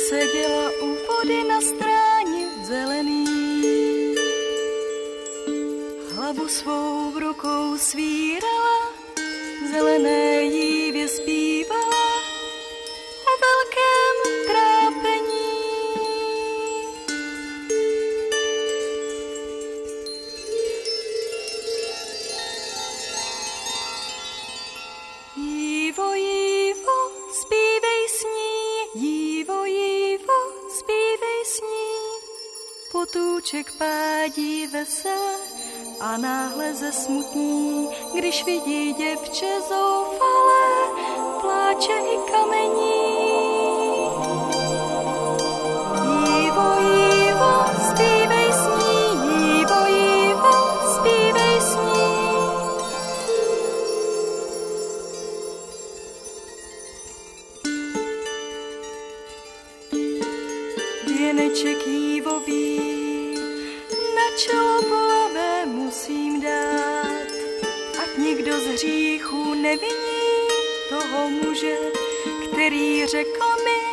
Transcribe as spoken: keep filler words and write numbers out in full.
seděla u vody na stráni zelený. Hlavu svou v rukou svírala, zelené jí vyspívala o velkém trápení. Jívo, jívo, zpívej s ní, jívo, jívo, zpívej s ní. Potůček pádí veselé a náhle zesmutní, když vidí děvče zoufalé, pláče i kamení. Jívo, jívo, zpívej s ní, jívo, jívo, zpívej s ní. Věneček jívový na čelo bolavé musím dát, ať nikdo z hříchů neviní toho muže, který řekl mi,